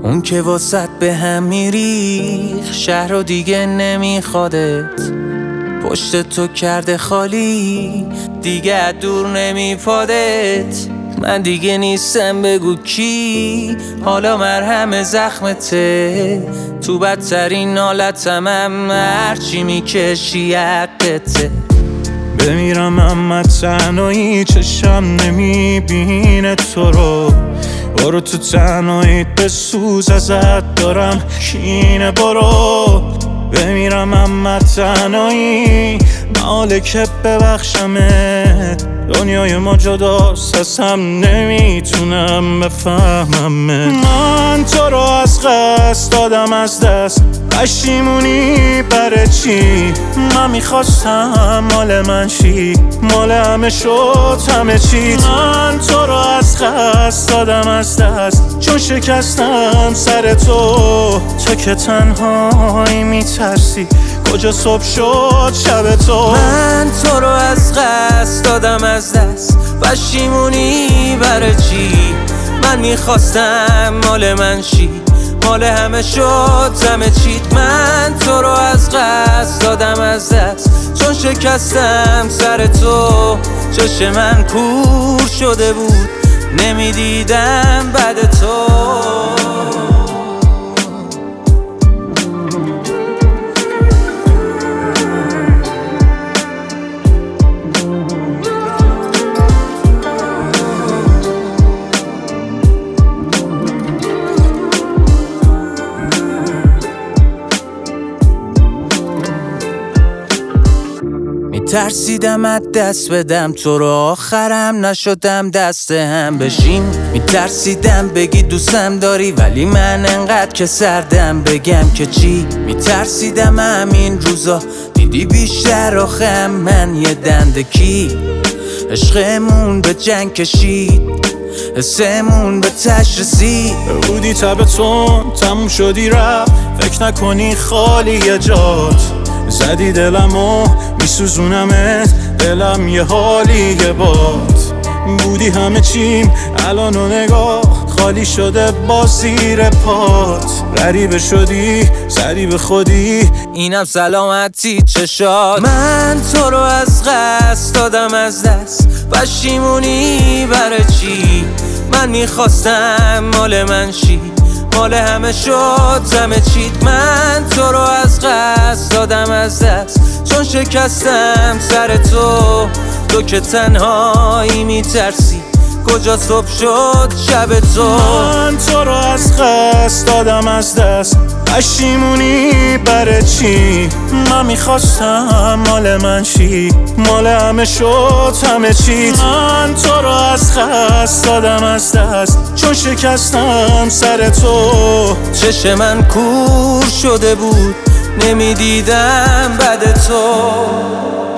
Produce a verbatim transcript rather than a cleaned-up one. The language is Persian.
اون که واسط به هم میریخ شهر و دیگه نمیخوادت، پشت تو کرده خالی دیگه دور نمیپادت. من دیگه نیستم بگو کی، حالا مرهم زخمته، تو بدترین حالتم هم هرچی میکشی حقته. بمیرم اما تنهایی چشم نمیبینه تو رو، برو تو تنهاییت بسوز ازت دارم کینه. برو بمیرم اما تنهایی محاله که ببخشمت، دنیای ما جداست از هم نمیتونم بفهممت. من تو رو از قصد دادم از دست، پشیمونی برای چی؟ من میخواستم مال من شی، مال همه شد همه چیت. من تو رو از قصد دادم از دست چون شکستم سر تو، تو که تنهایی میترسی کجا صبح شد شب تو. من تو رو از قصد دادم از دست، پشیمونی برای چی؟ من میخواستم مال من شی، مال همه شد همه چیت. من تو رو از قصد دادم از دست چون شکستم سر تو، چش من کور شده بود نمیدیدم بعد تو. ترسیدم از دست بدم تو رو، آخرم نشدم دست هم بشیم. میترسیدم بگی دوستم داری ولی من انقدر که سردم بگم که چی. میترسیدم همین روزا دیدی بیشتر آخم من یه دندکی. عشقمون به جنگ کشید، حسمون به تش رسید. بودی تبتون تموم شدی رفت، فکر نکنی خالی جات. زدی دلمو میسوزونمت، دلم یه حالیه بات. بودی همه چیم الان و نگاه خالی شده با زیر پات. غریبه شدی زدی به خودی، اینم سلامتی چشات. من تو رو از قصد دادم از دست، پشیمونی برای چی؟ من میخواستم مال من شی، مال همه شد همه چیت. من تو رو از قصد دادم از دست چون شکستم سر تو، تو که تنهایی میترسی کجا صبح شد شب تو. من تو رو از قصد دادم از دست، پشیمونی برای چی؟ من میخواستم مال من شی، مال همه شد همه چیت. من تو رو از قصد دادم از دست چون شکستم سر تو، چش من کور شده بود نمیدیدم بعد تو.